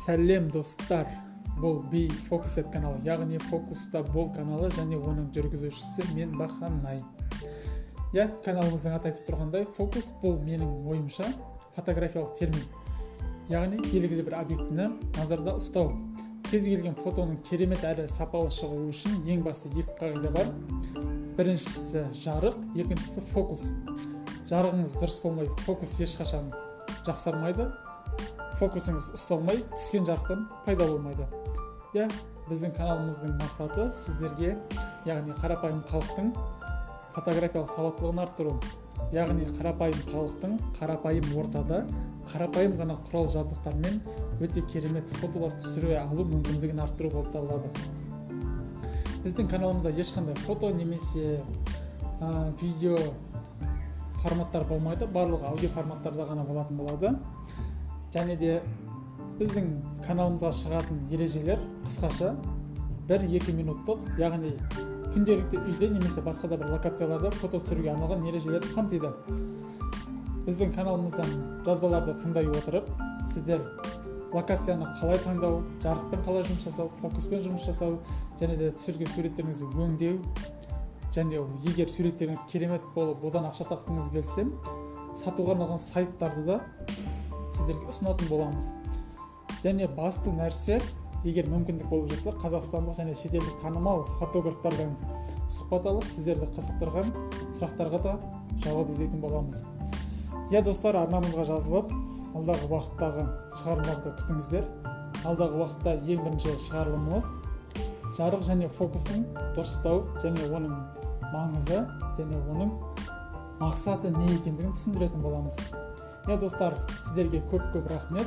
Сәлем достар, бұл Be Focused каналы, яғни фокуста бол каналы және оның жүргізушісі мен Баханай. Каналымыздың аты айтып тұрғандай, фокус бұл менің ойымша фотографиялық термин. Яғни белгілі бір объектіні назарда ұстау. Кез келген фотоның керемет әрі сапалы шығуы үшін ең басты екі қағида бар. Біріншісі жарық, екіншісі фокус. Жарығыңыз дұрыс болмай, фокус ешқашан жақсармайды. Фокусыңыз ұсталмай, түскен жарықтан пайда болмайды. Біздің каналымыздың мақсаты сіздерге, яғни қарапайым халықтың фотографиялық сауаттылығын арттыру. Яғни қарапайым халықтың қарапайым ортада, қарапайым ғана құрал жабдықтармен өте керемет фотолар түсіре алу мүмкіндігін арттыру болып табылады. Біздің каналымызда ешқандай фото немесе видео форматтар болмайды, барлығы аудио форматтарда ғана болатын болады. Және де біздің каналымызға шығатын ережелер қысқаша 1-2 минуттық, яғни күнделікті үйде немесе басқа да бір локацияларда фото түсіруге арналған ережелерді қамтиды. Біздің каналымыздан жазбаларды тыңдай отырып, сіздер локацияны қалай таңдау, жарықпен қалай жұмыс жасау, фокуспен жұмыс жасау, және де түсірген суреттеріңізді өңдеу, және егер суреттеріңіз керемет болып, одан ақша тапқыңыз келсе, сатуға арналған сайттарды да сіздерге ұсынатын боламыз. Және басты нәрсе, егер мүмкіндік болып жатса, қазақстандық және шетелдік танымал фотографтардан сұхбат алып, сіздерді қызықтырған сұрақтарға да жауап іздейтін боламыз. Достар, арнамызға жазылып, алдағы уақыттағы шығарылымдарды күтіңіздер. Алдағы уақытта ең бірінші шығарылымымыз жарық және фокустың дұрыстау және оның маңызы және оның мақсаты не екендігін түсіндіретін боламыз. Достар, сіздерге көп рахмет.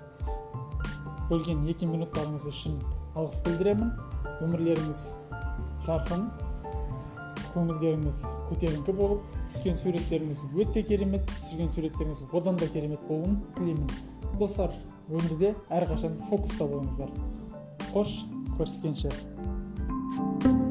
Бөлген 2 минуттарыңыз үшін алғыс білдіремін. Өмірлеріңіз жарқын, көңілдеріңіз көтеріңкі болып, түскен суреттеріңіз өте керемет, түсірген суреттеріңіз одан да керемет болуын тілеймін. Достар, өмірде әрқашан фокуста болыңыздар. Қош, көріскенше.